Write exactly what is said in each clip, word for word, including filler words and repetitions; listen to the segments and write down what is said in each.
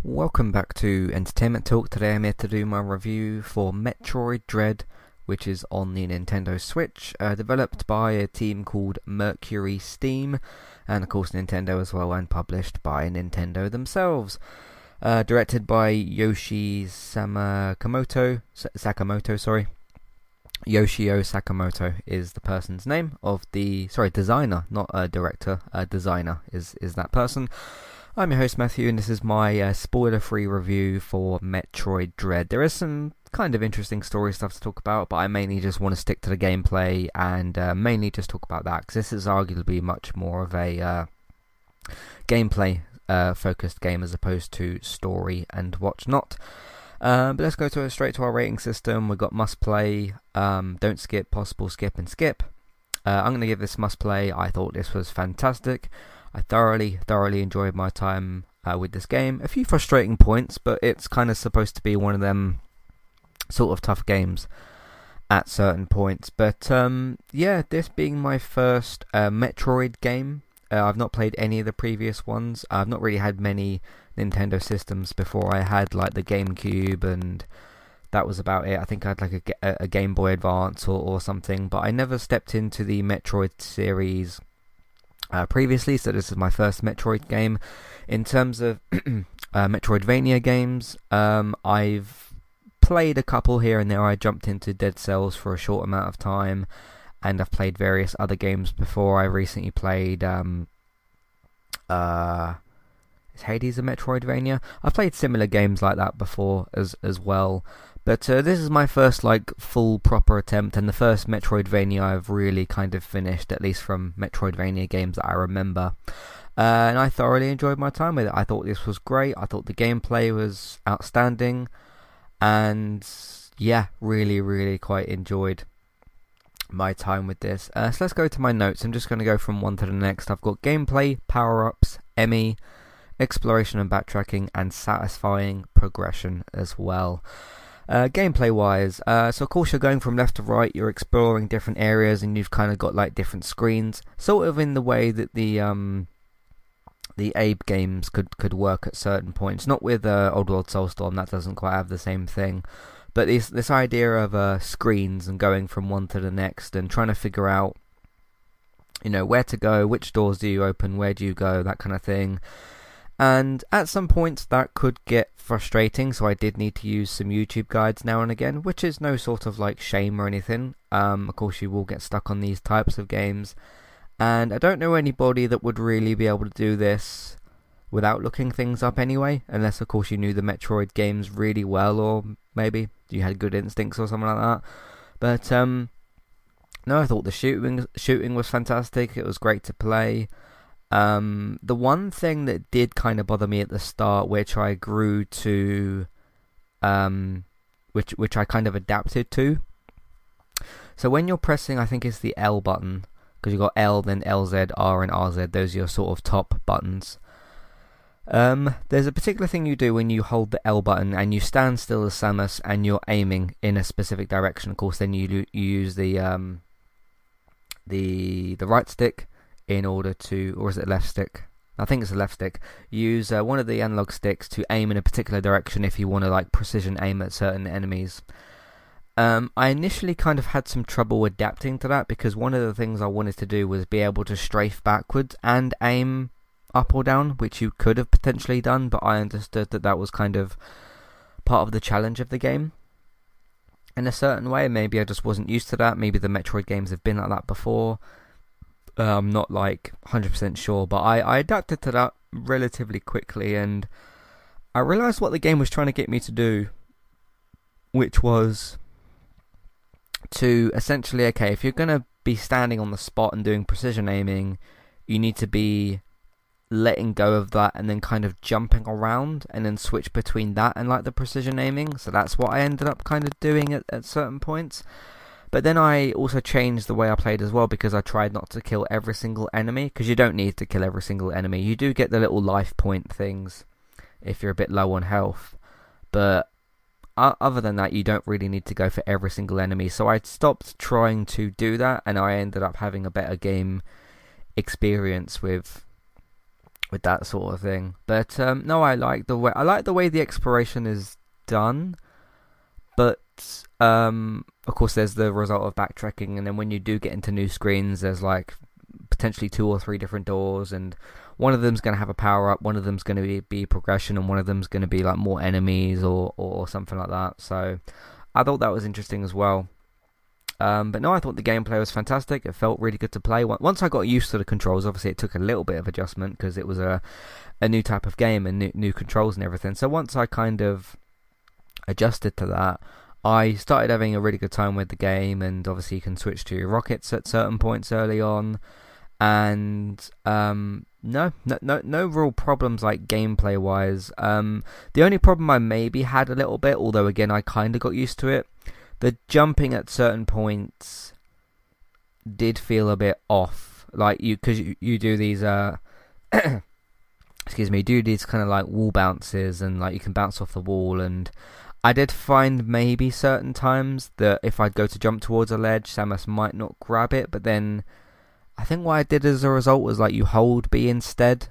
Welcome back to Entertainment Talk. Today I'm here to do my review for Metroid Dread, which is on the Nintendo Switch, uh, developed by a team called Mercury Steam, and of course Nintendo as well, and published by Nintendo themselves. Uh, directed by Yoshi Sakamoto, Sakamoto, sorry. Yoshio Sakamoto is the person's name of the, sorry, designer, not a director, a designer is, is that person. I'm your host Matthew, and this is my uh, spoiler-free review for Metroid Dread. There is some kind of interesting story stuff to talk about, but I mainly just want to stick to the gameplay and uh, mainly just talk about that, because this is arguably much more of a uh, gameplay uh, focused game as opposed to story and whatnot. Uh, but let's go to straight to our rating system. We've got must play, um, don't skip, possible skip, and skip. Uh, I'm going to give this must play. I thought this was fantastic. I thoroughly, thoroughly enjoyed my time uh, with this game. A few frustrating points, but it's kind of supposed to be one of them sort of tough games at certain points. But um, yeah, this being my first uh, Metroid game, uh, I've not played any of the previous ones. I've not really had many Nintendo systems before. I had like the GameCube, and that was about it. I think I had like a, a Game Boy Advance or, or something, but I never stepped into the Metroid series Uh, previously, so this is my first Metroid game. In terms of uh, Metroidvania games, um, I've played a couple here and there. I jumped into Dead Cells for a short amount of time, and I've played various other games before. I recently played um, uh, is Hades a Metroidvania? I've played similar games like that before as as well. But uh, this is my first like full proper attempt, and the first Metroidvania I've really kind of finished, at least from Metroidvania games that I remember. Uh, and I thoroughly enjoyed my time with it. I thought this was great. I thought the gameplay was outstanding. And yeah, really, really quite enjoyed my time with this. Uh, so let's go to my notes. I'm just going to go from one to the next. I've got gameplay, power-ups, Emmy, exploration and backtracking, and satisfying progression as well. Uh, gameplay wise, uh, so of course you're going from left to right, you're exploring different areas, and you've kind of got like different screens, sort of in the way that the um, the Abe games could, could work at certain points. Not with uh, Old World Soulstorm, that doesn't quite have the same thing, but this this idea of uh, screens and going from one to the next and trying to figure out, you know, where to go, which doors do you open, where do you go, that kind of thing. And at some points that could get frustrating, so I did need to use some YouTube guides now and again, which is no sort of like shame or anything. Um, of course you will get stuck on these types of games, and I don't know anybody that would really be able to do this without looking things up anyway, unless of course you knew the Metroid games really well, or maybe you had good instincts or something like that. But um, no, I thought the shooting shooting was fantastic. It was great to play. Um, the one thing that did kind of bother me at the start, which I grew to, um, which which I kind of adapted to. So when you're pressing, I think it's the L button, because you've got L, then L Z, R, and R Z. Those are your sort of top buttons. Um, there's a particular thing you do when you hold the L button and you stand still as Samus and you're aiming in a specific direction. Of course, then you you use the um the the right stick in order to, or is it left stick? I think it's the left stick. Use uh, one of the analog sticks to aim in a particular direction if you want to like precision aim at certain enemies. Um, I initially kind of had some trouble adapting to that, because one of the things I wanted to do was be able to strafe backwards and aim up or down, which you could have potentially done, but I understood that that was kind of part of the challenge of the game in a certain way. Maybe I just wasn't used to that. Maybe the Metroid games have been like that before. Uh, I'm not like one hundred percent sure, but I, I adapted to that relatively quickly, and I realised what the game was trying to get me to do, which was to essentially, okay, if you're going to be standing on the spot and doing precision aiming, you need to be letting go of that and then kind of jumping around and then switch between that and like the precision aiming. So that's what I ended up kind of doing at, at certain points. But then I also changed the way I played as well, because I tried not to kill every single enemy, because you don't need to kill every single enemy. You do get the little life point things if you're a bit low on health, but other than that you don't really need to go for every single enemy. So I stopped trying to do that, and I ended up having a better game experience with with that sort of thing. But um, no, I like the way I like the way the exploration is done. But um, of course, there's the result of backtracking, and then when you do get into new screens, there's like potentially two or three different doors, and one of them's going to have a power up, one of them's going to be, be progression, and one of them's going to be like more enemies or, or something like that. So I thought that was interesting as well. Um, but no, I thought the gameplay was fantastic. It felt really good to play. Once I got used to the controls, obviously it took a little bit of adjustment because it was a a new type of game and new, new controls and everything. So once I kind of adjusted to that, I started having a really good time with the game. And obviously you can switch to your rockets at certain points early on. And um, no, no, no, no real problems like gameplay wise. Um, the only problem I maybe had a little bit, although again I kind of got used to it. The jumping at certain points did feel a bit off, like you, because you, you do these, uh, excuse me, do these kind of like wall bounces, and like you can bounce off the wall. And I did find maybe certain times that if I'd go to jump towards a ledge, Samus might not grab it. But then I think what I did as a result was like you hold B instead,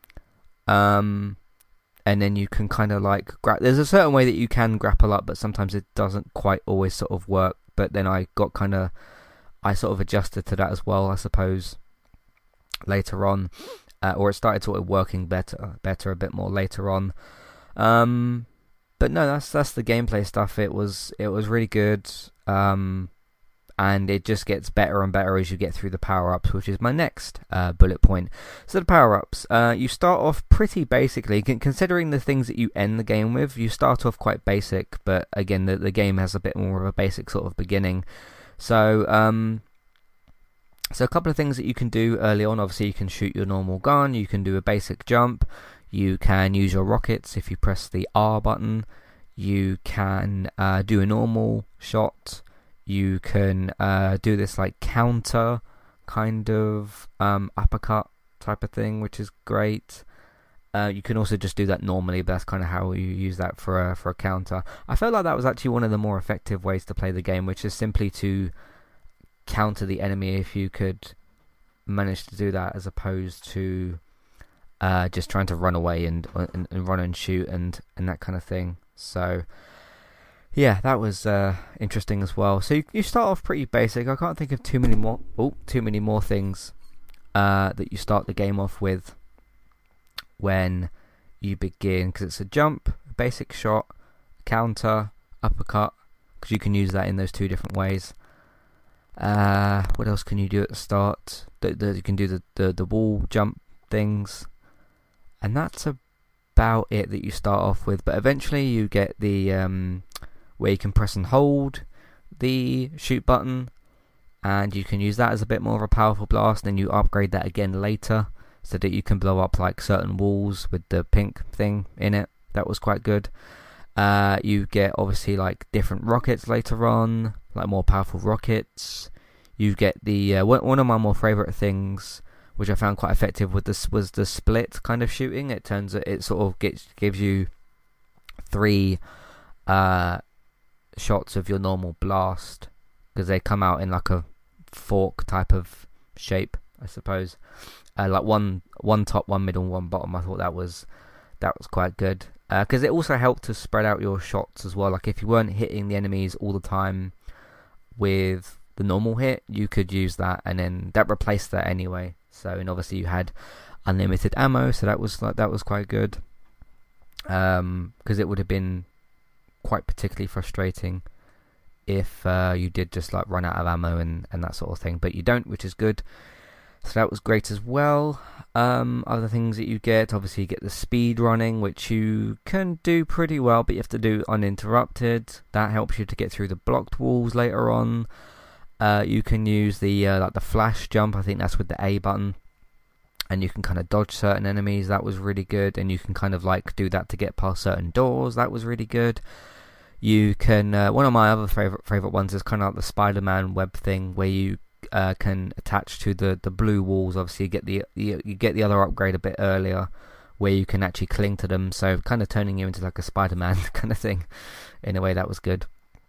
um. And then you can kind of like gra- there's a certain way that you can grapple up, but sometimes it doesn't quite always sort of work. But then I got kind of I sort of adjusted to that as well, I suppose, later on, uh, or it started sort of working better, better a bit more later on. Um, but no, that's that's the gameplay stuff. It was it was really good. Um, and it just gets better and better as you get through the power-ups, which is my next uh, bullet point. So the power-ups, uh, you start off pretty basically, considering the things that you end the game with, you start off quite basic, but again, the, the game has a bit more of a basic sort of beginning. So, um, so a couple of things that you can do early on, obviously you can shoot your normal gun, you can do a basic jump, you can use your rockets if you press the R button, you can uh, do a normal shot. You can uh, do this like counter kind of um, uppercut type of thing, which is great. Uh, you can also just do that normally, but that's kind of how you use that for a, for a counter. I felt like that was actually one of the more effective ways to play the game, which is simply to counter the enemy if you could manage to do that, as opposed to uh, just trying to run away and, and, and run and shoot and, and that kind of thing. So yeah, that was uh, interesting as well. So you, you start off pretty basic. I can't think of too many more. Oh, too many more things uh, that you start the game off with when you begin, because it's a jump, a basic shot, counter, uppercut, because you can use that in those two different ways. Uh, what else can you do at the start? The, the, you can do the, the the wall jump things, and that's about it that you start off with. But eventually you get the um. where you can press and hold the shoot button, and you can use that as a bit more of a powerful blast. Then you upgrade that again later so that you can blow up like certain walls with the pink thing in it. That was quite good. Uh, you get obviously like different rockets later on, like more powerful rockets. You get the uh, one of my more favourite things, which I found quite effective with this, was the split kind of shooting. It turns it, it sort of gets, gives you three uh shots of your normal blast, because they come out in like a fork type of shape, I suppose. Uh, like one one top, one middle, one bottom. I thought that was that was quite good, because uh, it also helped to spread out your shots as well. Like if you weren't hitting the enemies all the time with the normal hit, you could use that, and then that replaced that anyway. So, and obviously you had unlimited ammo, so that was like that was quite good. Um, because it would have been quite particularly frustrating if uh, you did just like run out of ammo and, and that sort of thing, but you don't, which is good. So that was great as well. Um, other things that you get, obviously you get the speed running, which you can do pretty well, but you have to do uninterrupted. That helps you to get through the blocked walls later on. Uh, you can use the uh, like the flash jump, I think that's with the A button, and you can kind of dodge certain enemies. That was really good, and you can kind of like do that to get past certain doors. That was really good. You can uh, one of my other favorite favorite ones is kind of like the Spider-Man web thing, where you uh, can attach to the, the blue walls. Obviously, you get the you, you get the other upgrade a bit earlier, where you can actually cling to them. So kind of turning you into like a Spider-Man kind of thing. In a way, that was good.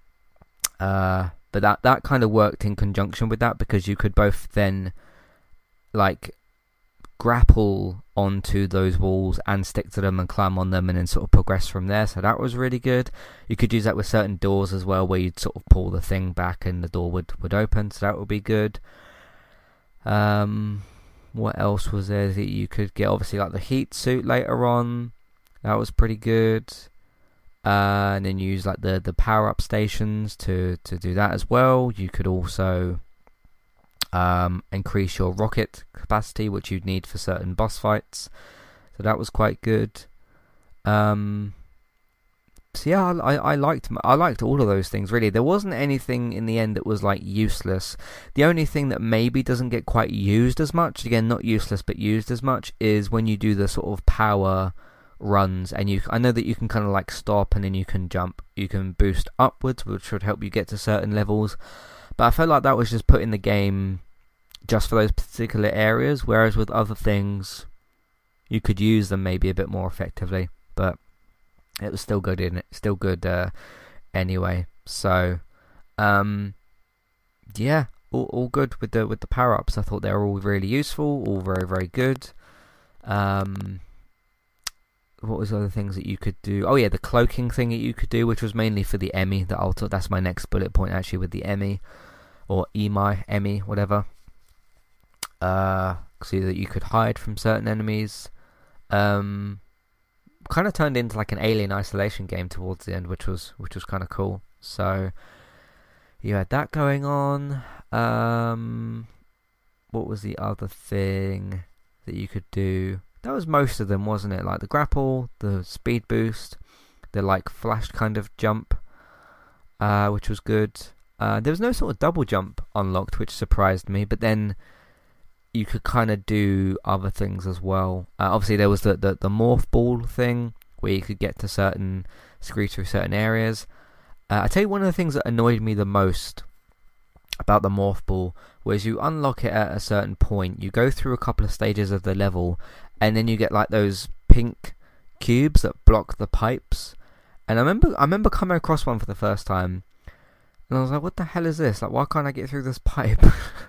Uh, but that that kind of worked in conjunction with that, because you could both then like grapple onto those walls and stick to them and climb on them and then sort of progress from there, so that was really good. You could use that with certain doors as well, where you'd sort of pull the thing back and the door would, would open, so that would be good. Um, what else was there that you could get? Obviously, like the heat suit later on, that was pretty good. Uh, and then use like the, the power-up stations to, to do that as well. You could also um, increase your rocket capacity, which you'd need for certain boss fights. So that was quite good. Um, so yeah, I, I liked I liked all of those things really. There wasn't anything in the end that was like useless. The only thing that maybe doesn't get quite used as much, again not useless but used as much, is when you do the sort of power runs, and you I know that you can kind of like stop and then you can jump, you can boost upwards, which would help you get to certain levels, but I felt like that was just put in the game just for those particular areas, whereas with other things you could use them maybe a bit more effectively, but it was still good in it still good uh, anyway. So um yeah, all, all good with the with the power-ups. I thought they were all really useful, all very very good. um What was the other things that you could do? Oh yeah, the cloaking thing that you could do, which was mainly for the Emmy. That I'll talk, that's my next bullet point actually, with the Emmy, or Emi, Emmy, whatever. Uh, so that you could hide from certain enemies. Um, kind of turned into like an Alien Isolation game towards the end, which was which was kind of cool. So you had that going on. Um, what was the other thing that you could do? That was most of them, wasn't it? Like the grapple, the speed boost, the like flash kind of jump, uh, which was good. Uh, there was no sort of double jump unlocked, which surprised me. But then you could kind of do other things as well. Uh, obviously, there was the, the the morph ball thing, where you could get to certain, screech through certain areas. Uh, I tell you, one of the things that annoyed me the most about the morph ball was you unlock it at a certain point, you go through a couple of stages of the level, and then you get like those pink cubes that block the pipes. And I remember I remember coming across one for the first time, and I was like, what the hell is this? Like, why can't I get through this pipe?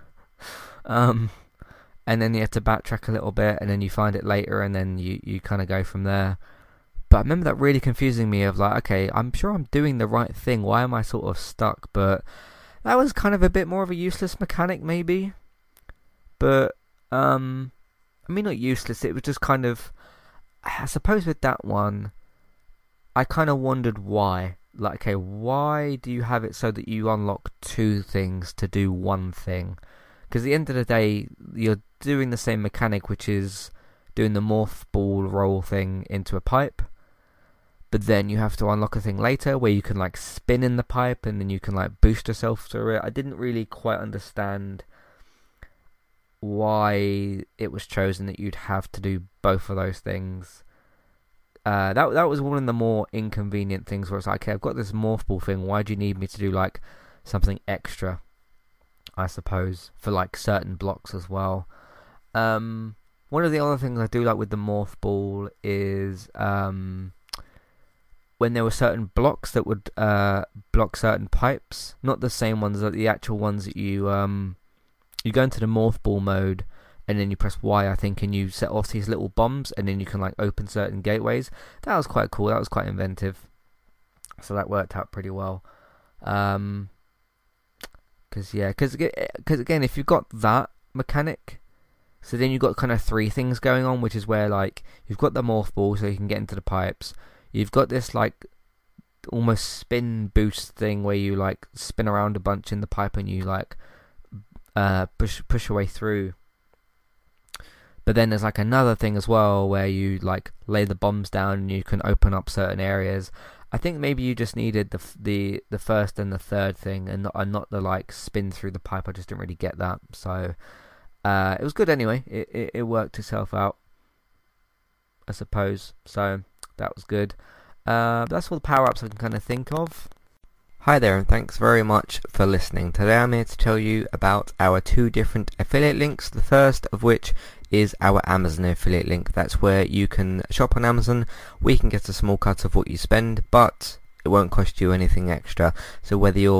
um, and then you have to backtrack a little bit, and then you find it later, and then you, you kind of go from there. But I remember that really confusing me, of like, okay, I'm sure I'm doing the right thing, why am I sort of stuck? But that was kind of a bit more of a useless mechanic maybe. But, um, I mean, not useless, it was just kind of, I suppose with that one, I kind of wondered why. Like, okay, why do you have it so that you unlock two things to do one thing? Because at the end of the day, you're doing the same mechanic, which is doing the morph ball roll thing into a pipe. But then you have to unlock a thing later where you can like spin in the pipe and then you can like boost yourself through it. I didn't really quite understand why it was chosen that you'd have to do both of those things. Uh, that that was one of the more inconvenient things, where it's like, okay, I've got this morph ball thing, why do you need me to do like something extra, I suppose, for like certain blocks as well. Um, one of the other things I do like with the morph ball is um, when there were certain blocks that would uh, block certain pipes, not the same ones, but the actual ones that you um, you go into the morph ball mode, and then you press Y, I think, and you set off these little bombs, and then you can like open certain gateways. That was quite cool. That was quite inventive. So that worked out pretty well. Um, cause yeah, cause, cause again, if you've got that mechanic, so then you've got kind of three things going on, which is where like you've got the morph ball, so you can get into the pipes. You've got this like almost spin boost thing where you like spin around a bunch in the pipe and you like uh push push your way through. But then there's like another thing as well where you like lay the bombs down and you can open up certain areas. I think maybe you just needed the the the first and the third thing, and not, and not the like spin through the pipe. I just didn't really get that. So uh, it was good anyway. It, it it worked itself out, I suppose. So that was good. Uh, that's all the power ups I can kind of think of. Hi there, and thanks very much for listening. Today I'm here to tell you about our two different affiliate links. The first of which is our Amazon affiliate link. That's where you can shop on Amazon. We can get a small cut of what you spend, but it won't cost you anything extra. So whether you're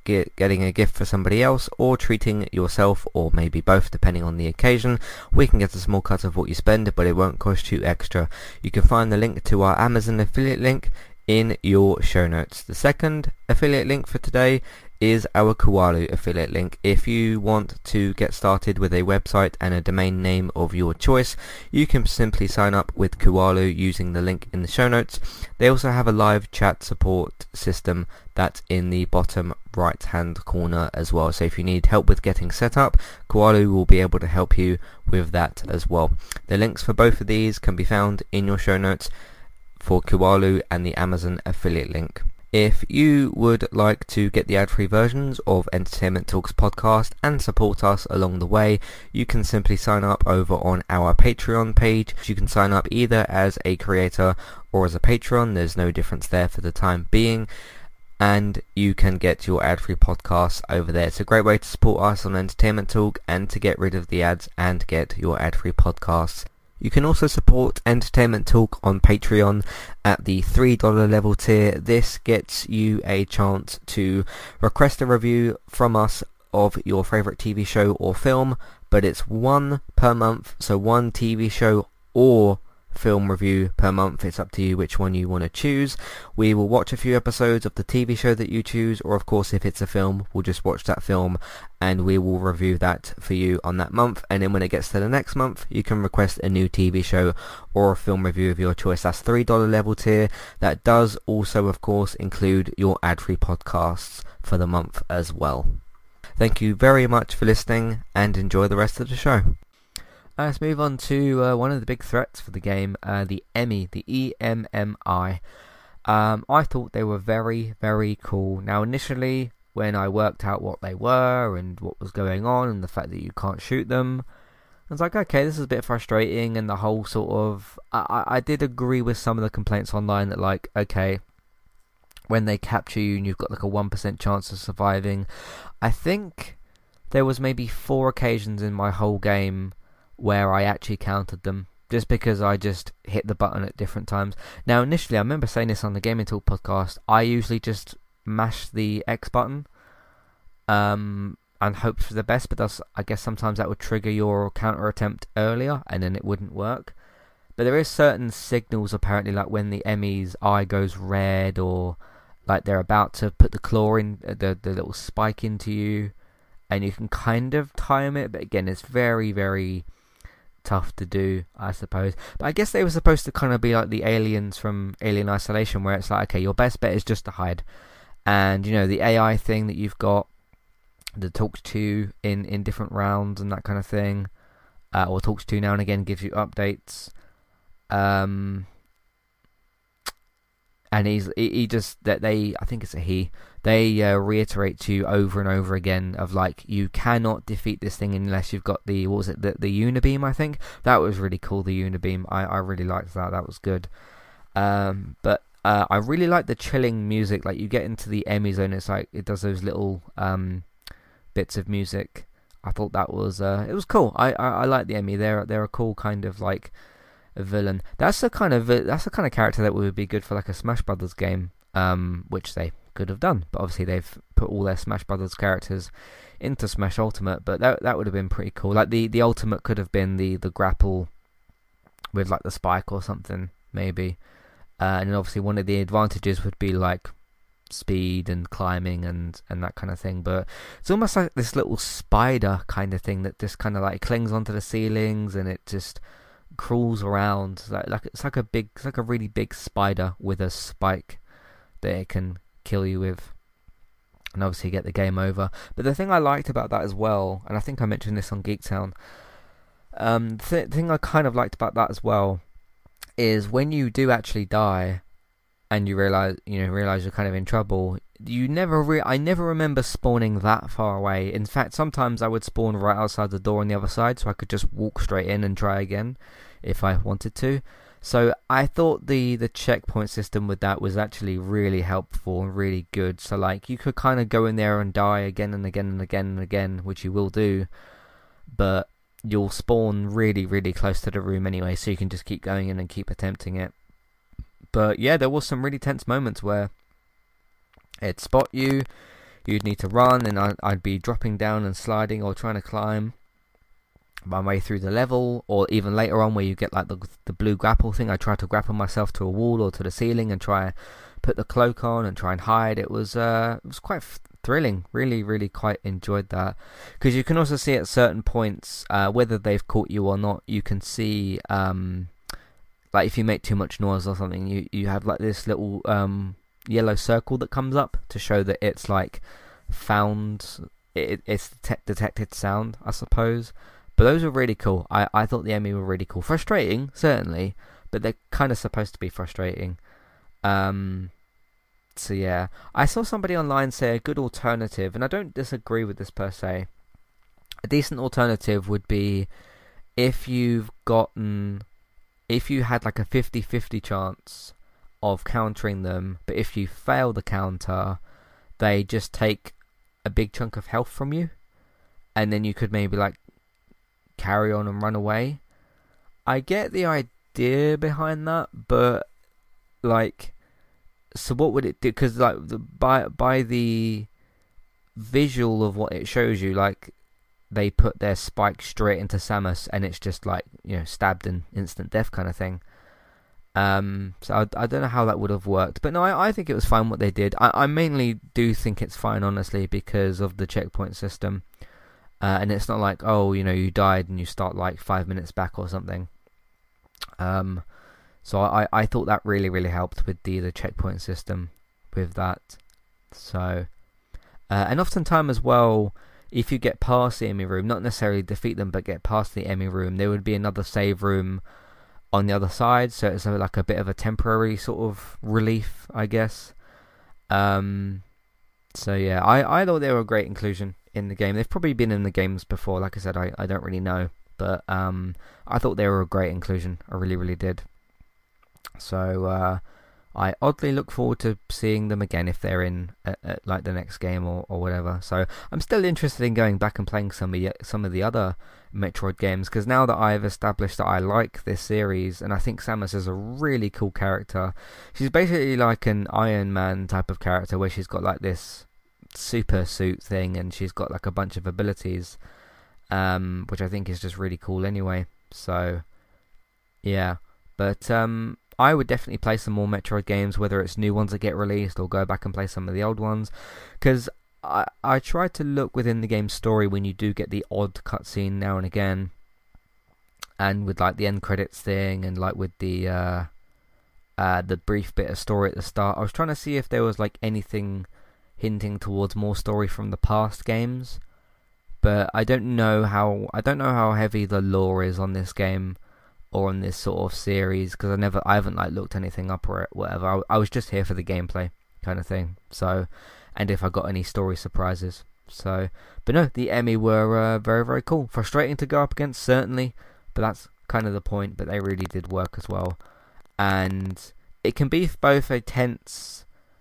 get, getting a gift for somebody else, or treating yourself, or maybe both depending on the occasion, we can get a small cut of what you spend, but it won't cost you extra. You can find the link to our Amazon affiliate link in your show notes. The second affiliate link for today is our Kualu affiliate link. If you want to get started with a website and a domain name of your choice, you can simply sign up with Kualu using the link in the show notes. They also have a live chat support system that's in the bottom right hand corner as well, so if you need help with getting set up, Kualu will be able to help you with that as well. The links for both of these can be found in your show notes for Kualu and the Amazon affiliate link. If you would like to get the ad-free versions of Entertainment Talks podcast and support us along the way, you can simply sign up over on our Patreon page. You can sign up either as a creator or as a patron. There's no difference there for the time being, and you can get your ad-free podcasts over there. It's a great way to support us on Entertainment Talk and to get rid of the ads and get your ad-free podcasts. You can also support Entertainment Talk on Patreon at the three dollars level tier. This gets you a chance to request a review from us of your favourite T V show or film, but it's one per month, so one T V show or film review per month. It's up to you which one you want to choose. We will watch a few episodes of the T V show that you choose, or of course if it's a film, we'll just watch that film and we will review that for you on that month, and then when it gets to the next month you can request a new T V show or a film review of your choice. That's three dollars level tier. That does also of course include your ad-free podcasts for the month as well. Thank you very much for listening and enjoy the rest of the show. Uh, let's move on to uh, one of the big threats for the game, uh, the Emmy, the E M M I. Um, I thought they were very, very cool. Now, initially, when I worked out what they were and what was going on and the fact that you can't shoot them, I was like, okay, this is a bit frustrating, and the whole sort of... I, I did agree with some of the complaints online that, like, okay, when they capture you and you've got like a one percent chance of surviving. I think there was maybe four occasions in my whole game where I actually counted them, just because I just hit the button at different times. Now, initially, I remember saying this on the Gaming Talk podcast, I usually just mash the X button um, and hope for the best, but that's, I guess sometimes that would trigger your counter attempt earlier, and then it wouldn't work. But there is certain signals, apparently, like when the Emmy's eye goes red, or like they're about to put the claw in, the, the little spike into you, and you can kind of time it, but again, it's very, very tough to do, I suppose. But I guess they were supposed to kind of be like the aliens from Alien Isolation, where it's like, okay, your best bet is just to hide. And, you know, the A I thing that you've got that talks to you in, in different rounds and that kind of thing, uh, or talks to you now and again, gives you updates. Um... And he's he, he just that they I think it's a he they uh, reiterate to you over and over again of like, you cannot defeat this thing unless you've got the what was it the, the Unibeam. I think that was really cool. The Unibeam, I, I really liked that. That was good. Um, but uh, I really like the chilling music. Like you get into the Emmy zone, it's like it does those little um, bits of music. I thought that was uh, it was cool. I I, I like the Emmy. They're they're a cool kind of like a villain. That's the kind of that's the kind of character that would be good for like a Smash Brothers game, um, which they could have done. But obviously they've put all their Smash Brothers characters into Smash Ultimate. But that that would have been pretty cool. Like the, the Ultimate could have been the, the grapple with like the spike or something maybe. Uh, and then obviously one of the advantages would be like speed and climbing and, and that kind of thing. But it's almost like this little spider kind of thing that just kind of like clings onto the ceilings and it just crawls around like, like it's like a big it's like a really big spider with a spike that it can kill you with, and obviously get the game over. But the thing I liked about that as well, and I think I mentioned this on Geektown, um, the th- thing I kind of liked about that as well is when you do actually die and you realize you know realize you're kind of in trouble, you never re- I never remember spawning that far away. In fact, sometimes I would spawn right outside the door on the other side, so I could just walk straight in and try again if I wanted to. So I thought the the checkpoint system with that was actually really helpful and really good. So like you could kind of go in there and die again and again and again and again, which you will do, but you'll spawn really really close to the room anyway, so you can just keep going in and keep attempting it. But yeah, there was some really tense moments where it'd spot you, you'd need to run, and I'd, I'd be dropping down and sliding or trying to climb my way through the level, or even later on where you get like the the blue grapple thing. I tried to grapple myself to a wall or to the ceiling and try put the cloak on and try and hide. It was uh it was quite f- thrilling. Really, really quite enjoyed that, because you can also see at certain points uh, whether they've caught you or not. You can see um like if you make too much noise or something, you you have like this little um yellow circle that comes up to show that it's like found it, it's detect- detected sound, I suppose. But those were really cool. I, I thought the Emmy were really cool. Frustrating, certainly, but they're kind of supposed to be frustrating. Um, so yeah, I saw somebody online say a good alternative, and I don't disagree with this per se. A decent alternative would be if you've gotten, if you had like a fifty-fifty chance of countering them, but if you fail the counter, they just take a big chunk of health from you, and then you could maybe like carry on and run away. I get the idea behind that, but like, so what would it do? Because like the, by by the visual of what it shows you, like they put their spike straight into Samus, and it's just like, you know, stabbed and instant death kind of thing. Um, so I, I don't know how that would have worked, but no, I, I think it was fine what they did. I, I mainly do think it's fine, honestly, because of the checkpoint system. Uh, and it's not like, oh, you know, you died and you start like five minutes back or something. Um, so I, I thought that really, really helped with the, the checkpoint system with that. So, uh, and oftentimes as well, if you get past the Emmy room, not necessarily defeat them, but get past the Emmy room, there would be another save room on the other side. So it's like a bit of a temporary sort of relief, I guess. Um, so yeah, I, I thought they were a great inclusion in the game. They've probably been in the games before. Like I said, I, I don't really know, but um, I thought they were a great inclusion. I really, really did. So uh, I oddly look forward to seeing them again if they're in uh, uh, like the next game or, or whatever. So I'm still interested in going back and playing some of the, some of the other Metroid games, because now that I've established that I like this series, and I think Samus is a really cool character. She's basically like an Iron Man type of character, where she's got like this super suit thing, and she's got like a bunch of abilities, um, which I think is just really cool anyway. So yeah, but um, I would definitely play some more Metroid games, whether it's new ones that get released or go back and play some of the old ones, because I, I try to look within the game's story when you do get the odd cutscene now and again, and with like the end credits thing, and like with the uh, uh, the brief bit of story at the start. I was trying to see if there was like anything hinting towards more story from the past games, but I don't know how I don't know how heavy the lore is on this game or on this sort of series, because I never I haven't like looked anything up or whatever. I, I was just here for the gameplay kind of thing. So, and if I got any story surprises. So, but no, the Emmy were uh, very, very cool. Frustrating to go up against, certainly, but that's kind of the point. But they really did work as well, and it can be both a tense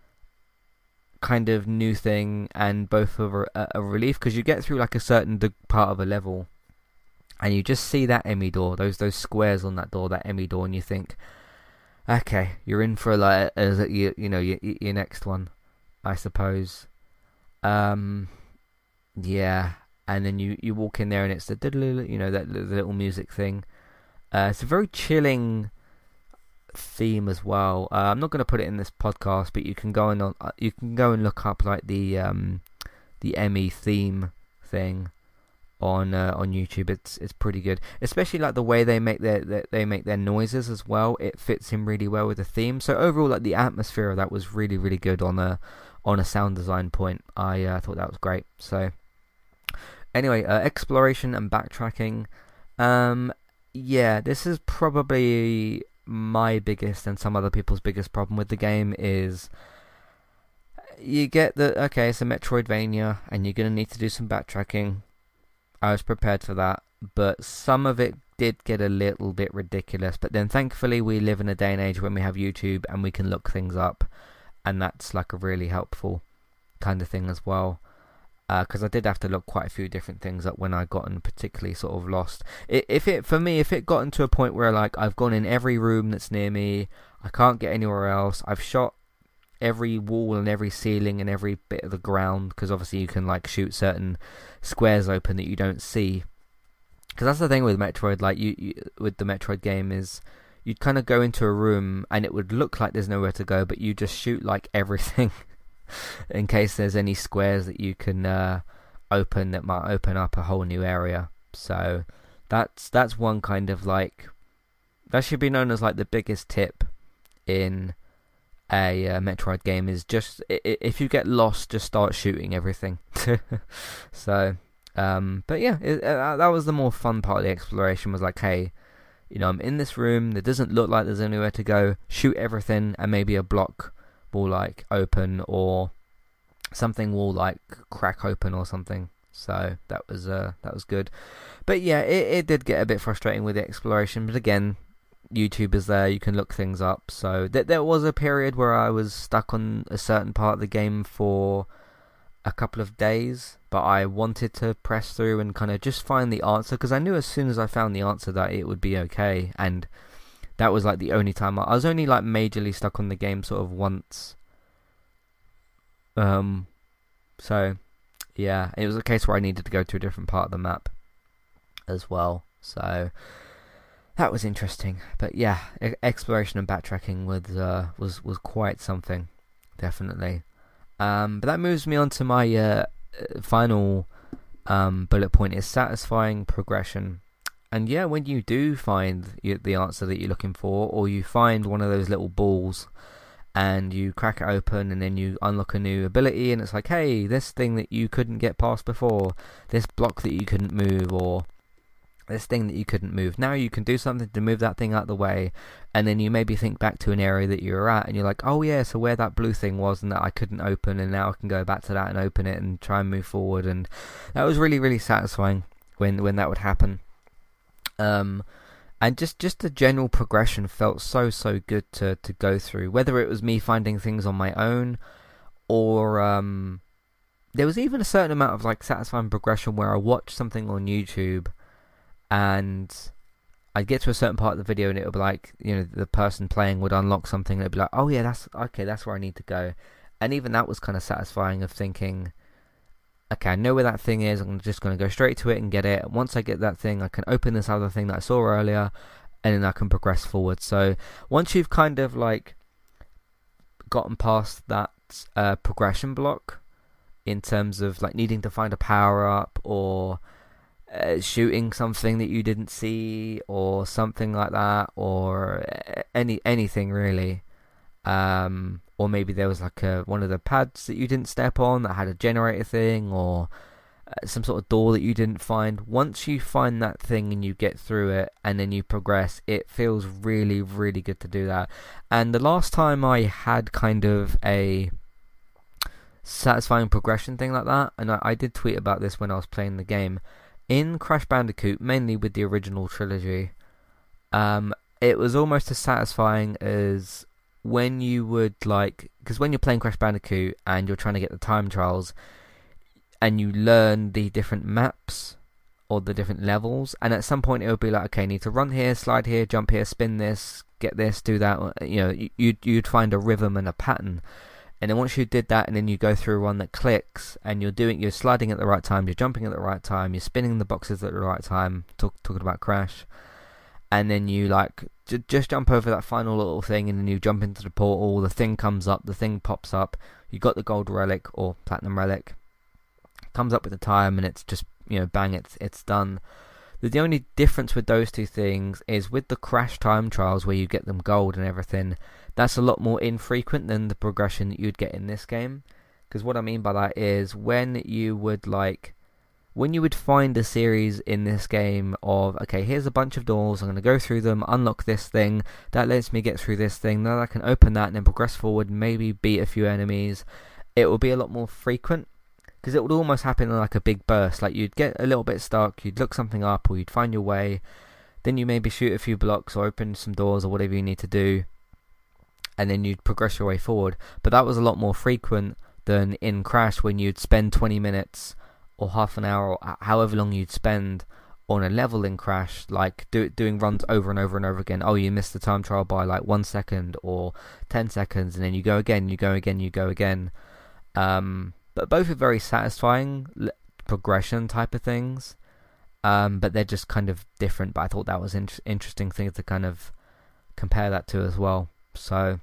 kind of new thing and both of a, a relief, because you get through like a certain part of a level and you just see that Emmy door, those those squares on that door, that Emmy door, and you think, okay, you're in for like a, you, you know your, your next one, I suppose. Um, yeah, and then you, you walk in there and it's the you know that the little music thing. Uh, it's a very chilling theme as well. Uh, I'm not going to put it in this podcast, but you can go and uh, you can go and look up like the um the Emmy theme thing on uh, on YouTube. It's it's pretty good, especially like the way they make their, their they make their noises as well. It fits in really well with the theme. So overall, like the atmosphere of that was really really good on a on a sound design point. I uh, thought that was great. So anyway, uh, exploration and backtracking. Um, yeah, this is probably my biggest and some other people's biggest problem with the game is you get the, okay, it's a Metroidvania and you're going to need to do some backtracking. I was prepared for that, but some of it did get a little bit ridiculous. But then thankfully we live in a day and age when we have YouTube and we can look things up, and that's like a really helpful kind of thing as well. Because uh, I did have to look quite a few different things up when I gotten particularly sort of lost. It, if it for me, if it gotten to a point where like I've gone in every room that's near me, I can't get anywhere else. I've shot every wall and every ceiling and every bit of the ground, because obviously you can like shoot certain squares open that you don't see. Because that's the thing with Metroid, like you, you with the Metroid game is you'd kind of go into a room and it would look like there's nowhere to go, but you just shoot like everything in case there's any squares that you can uh, open that might open up a whole new area. So that's that's one kind of like, that should be known as like the biggest tip in a uh, Metroid game, is just if you get lost, just start shooting everything. So um but yeah, it, uh, that was the more fun part of the exploration, was like, hey, you know, I'm in this room that doesn't look like there's anywhere to go, shoot everything and maybe a block will like open or something will like crack open or something. So that was uh that was good. But yeah, it, it did get a bit frustrating with the exploration, but again, YouTube is there, you can look things up. So th- there was a period where I was stuck on a certain part of the game for a couple of days, but I wanted to press through and kind of just find the answer, because I knew as soon as I found the answer that it would be okay. And that was like the only time I, I was only like majorly stuck on the game sort of once. Um, so yeah, it was a case where I needed to go to a different part of the map as well. So that was interesting. But yeah, e- exploration and backtracking was uh, was was quite something, definitely. Um, but that moves me on to my uh, final um, bullet point, is satisfying progression. And yeah, when you do find the answer that you're looking for, or you find one of those little balls and you crack it open and then you unlock a new ability, and it's like, hey, this thing that you couldn't get past before, this block that you couldn't move, or this thing that you couldn't move, now you can do something to move that thing out of the way. And then you maybe think back to an area that you were at and you're like, oh yeah, so where that blue thing was and that I couldn't open, and now I can go back to that and open it and try and move forward. And that was really, really satisfying when when that would happen. Um, and just, just the general progression felt so, so good to, to go through, whether it was me finding things on my own, or um, there was even a certain amount of like satisfying progression where I watched something on YouTube and I'd get to a certain part of the video and it would be like, you know, the person playing would unlock something and it'd be like, oh yeah, that's okay, that's where I need to go. And even that was kind of satisfying, of thinking, okay, I know where that thing is, I'm just going to go straight to it and get it. Once I get that thing, I can open this other thing that I saw earlier, and then I can progress forward. So once you've kind of like gotten past that uh, progression block, in terms of like needing to find a power up, or uh, shooting something that you didn't see, or something like that, or any anything really, um, or maybe there was like a, one of the pads that you didn't step on that had a generator thing, or uh, some sort of door that you didn't find. Once you find that thing and you get through it and then you progress, it feels really, really good to do that. And the last time I had kind of a satisfying progression thing like that, and I, I did tweet about this when I was playing the game, in Crash Bandicoot, mainly with the original trilogy, um, it was almost as satisfying as when you would like, because when you're playing Crash Bandicoot and you're trying to get the time trials and you learn the different maps or the different levels, and at some point it would be like, okay, I need to run here, slide here, jump here, spin this, get this, do that, you know, you'd, you'd find a rhythm and a pattern. And then once you did that, and then you go through one that clicks, and you're doing, you're sliding at the right time, you're jumping at the right time, you're spinning the boxes at the right time, talk, talking about Crash, and then you like j- just jump over that final little thing, and then you jump into the portal, the thing comes up, the thing pops up, you got the gold relic or platinum relic, comes up with the time, and it's just, you know, bang, it's it's done. The, the only difference with those two things is with the Crash time trials where you get them gold and everything, that's a lot more infrequent than the progression that you'd get in this game. Because what I mean by that is when you would like, when you would find a series in this game of, okay, here's a bunch of doors, I'm going to go through them, unlock this thing, that lets me get through this thing, then I can open that and then progress forward, maybe beat a few enemies, it will be a lot more frequent. Because it would almost happen in like a big burst, like you'd get a little bit stuck, you'd look something up, or you'd find your way, then you maybe shoot a few blocks or open some doors or whatever you need to do, and then you'd progress your way forward. But that was a lot more frequent than in Crash, when you'd spend twenty minutes or half an hour or however long you'd spend on a leveling crash, like do, doing runs over and over and over again. Oh, you missed the time trial by like one second or ten seconds, and then you go again, you go again, you go again. Um, but both are very satisfying l- progression type of things. Um, but they're just kind of different. But I thought that was an in- interesting thing to kind of compare that to as well. So,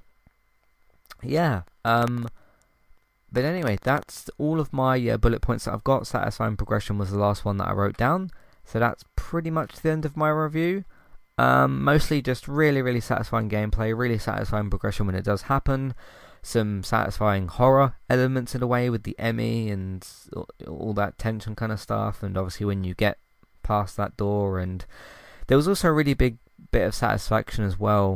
yeah. Um, but anyway, that's all of my uh, bullet points that I've got. Satisfying progression was the last one that I wrote down. So that's pretty much the end of my review. Um, mostly just really, really satisfying gameplay, really satisfying progression when it does happen. Some satisfying horror elements in a way with the Emmy and all that tension kind of stuff. And obviously when you get past that door. And there was also a really big bit of satisfaction as well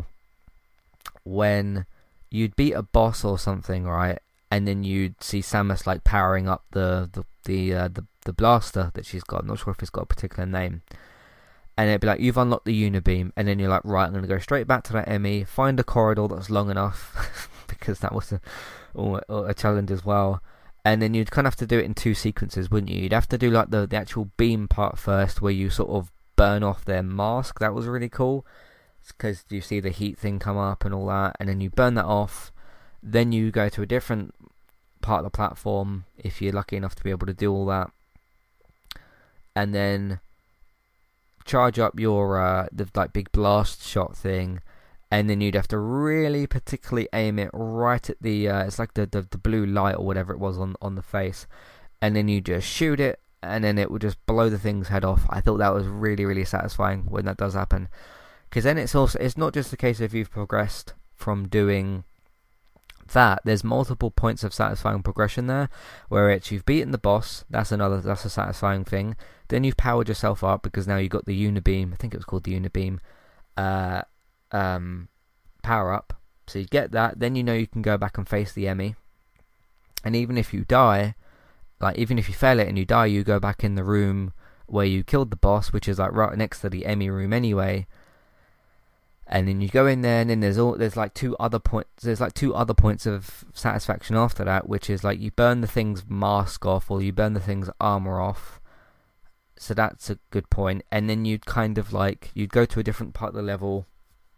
when you'd beat a boss or something, right? And then you'd see Samus like powering up the the the uh, the, the blaster that she's got. I'm not sure if it's got a particular name. And it'd be like, you've unlocked the Unibeam, and then you're like, right, I'm going to go straight back to that Emmy, find a corridor that's long enough, because that was a, a challenge as well. And then you'd kind of have to do it in two sequences, wouldn't you? You'd have to do like the, the actual beam part first, where you sort of burn off their mask. That was really cool, because you see the heat thing come up and all that, and then you burn that off. Then you go to a different part of the platform, if you're lucky enough to be able to do all that. And then charge up your uh, the like big blast shot thing, and then you'd have to really particularly aim it right at the uh, it's like the, the the blue light or whatever it was on on the face, and then you just shoot it, and then it would just blow the thing's head off. I thought that was really, really satisfying when that does happen, because then it's also it's not just a case of you've progressed from doing that. There's multiple points of satisfying progression there, where it's you've beaten the boss. That's another that's a satisfying thing. Then you've powered yourself up, because now you've got the Unibeam. I think it was called the Unibeam uh, um, power up. So you get that. Then you know you can go back and face the Emmy. And even if you die, like even if you fail it and you die, you go back in the room where you killed the boss, which is like right next to the Emmy room anyway. And then you go in there, and then there's all there's like two other points. There's like two other points of satisfaction after that, which is like you burn the thing's mask off, or you burn the thing's armor off. So that's a good point. And then you'd kind of like you'd go to a different part of the level,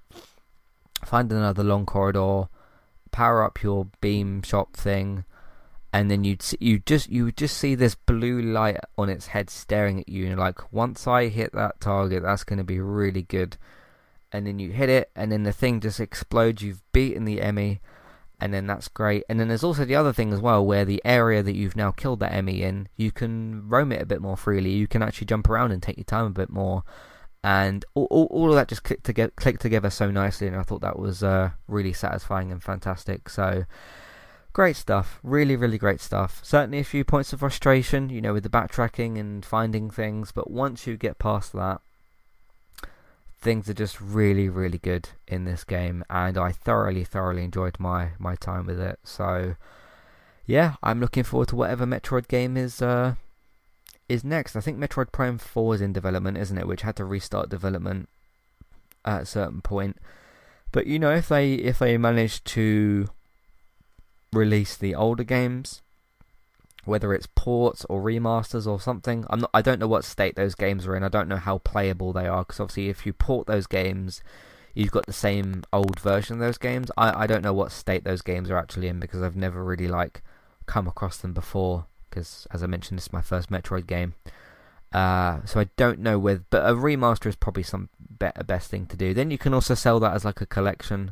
find another long corridor, power up your beam shot thing, and then you'd see, you just you would just see this blue light on its head staring at you, and you're like, once I hit that target, that's going to be really good. And then you hit it, and then the thing just explodes. You've beaten the Emmy, and then that's great. And then there's also the other thing as well, where the area that you've now killed that Emmy in, you can roam it a bit more freely. You can actually jump around and take your time a bit more. And all, all, all of that just clicked together, clicked together so nicely, and I thought that was uh, really satisfying and fantastic. So, great stuff. Really, really great stuff. Certainly a few points of frustration, you know, with the backtracking and finding things, but once you get past that, things are just really, really good in this game, and I thoroughly, thoroughly enjoyed my, my time with it. So, yeah, I'm looking forward to whatever Metroid game is uh, is next. I think Metroid Prime four is in development, isn't it? Which had to restart development at a certain point. But you know, if they if they manage to release the older games, whether it's ports or remasters or something, I'm not. I don't know what state those games are in. I don't know how playable they are, because obviously, if you port those games, you've got the same old version of those games. I, I don't know what state those games are actually in, because I've never really like come across them before. Because as I mentioned, this is my first Metroid game, uh, so I don't know whether. But a remaster is probably some better best thing to do. Then you can also sell that as like a collection,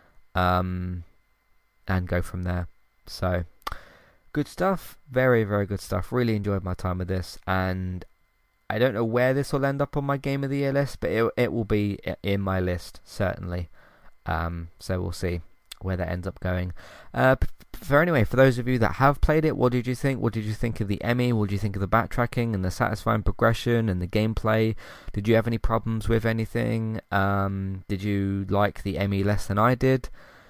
um, and go from there. So. Good stuff. Very, very good stuff. Really enjoyed my time with this, and I don't know where this will end up on my Game of the Year list, but it it will be in my list, certainly. Um, so we'll see where that ends up going. Uh, for anyway, for those of you that have played it, what did you think? What did you think of the Emmy? What did you think of the backtracking and the satisfying progression and the gameplay? Did you have any problems with anything? Um, did you like the Emmy less than I did?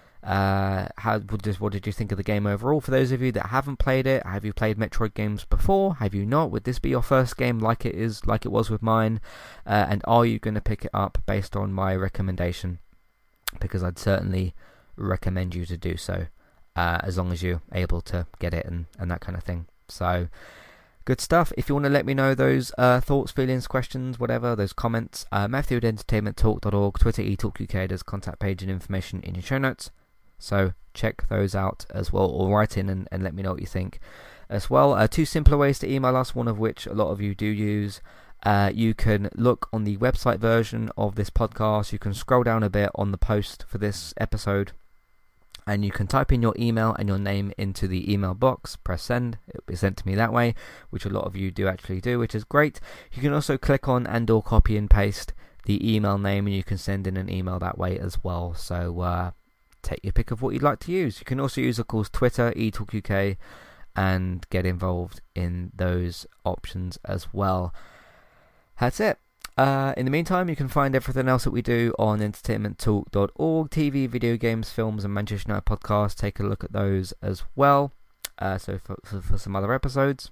Uh, how what did, what did you think of the game overall? For those of you that haven't played it, have you played Metroid games before? Have you not? Would this be your first game, like it is, like it was with mine? Uh, and are you going to pick it up based on my recommendation? Because I'd certainly recommend you to do so, uh, as long as you're able to get it and, and that kind of thing. So, Good stuff. If you want to let me know those uh, thoughts, feelings, questions, whatever, those comments, uh, Matthew at entertainment talk dot org, Twitter eTalkUK, there's contact page and information in your show notes. So check those out as well, or write in and, and let me know what you think as well. Uh, two simpler ways to email us, one of which a lot of you do use. Uh, you can look on the website version of this podcast. You can scroll down a bit on the post for this episode, and you can type in your email and your name into the email box, press send, it'll be sent to me that way, which a lot of you do actually do, which is great. You can also click on and or copy and paste the email name, and you can send in an email that way as well. So uh, take your pick of what you'd like to use. You can also use, of course, Twitter, eTalkUK, and get involved in those options as well. That's it. Uh, in the meantime, you can find everything else that we do on entertainment talk dot org. T V, video games, films, and Manchester United podcasts. Take a look at those as well. Uh, so for, for, for some other episodes.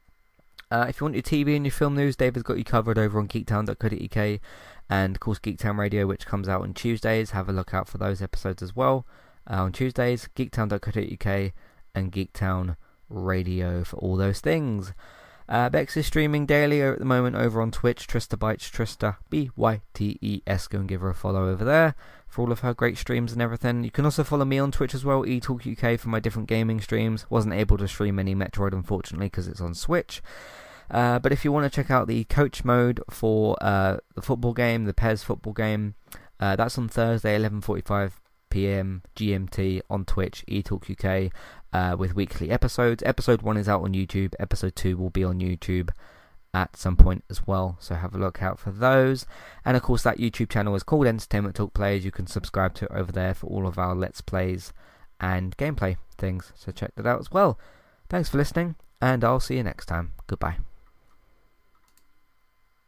Uh, if you want your T V and your film news, David's got you covered over on geektown dot co dot uk. And of course Geektown Radio, which comes out on Tuesdays. Have a look out for those episodes as well. Uh, on Tuesdays, geektown dot co dot uk and Geektown Radio for all those things. Uh, Bex is streaming daily at the moment over on Twitch. Trista Bytes, Trista, B Y T E S. Go and give her a follow over there for all of her great streams and everything. You can also follow me on Twitch as well, eTalkUK, for my different gaming streams. Wasn't able to stream any Metroid, unfortunately, because it's on Switch. Uh, but if you want to check out the coach mode for uh, the football game, the P E S football game, uh, that's on Thursday, eleven forty-five p.m. G M T on Twitch, eTalkUK. Uh, with weekly episodes. Episode one is out on YouTube. Episode two will be on YouTube at some point as well. So have a look out for those. And of course that YouTube channel is called Entertainment Talk Plays. You can subscribe to it over there for all of our Let's Plays and gameplay things. So check that out as well. Thanks for listening, and I'll see you next time. Goodbye.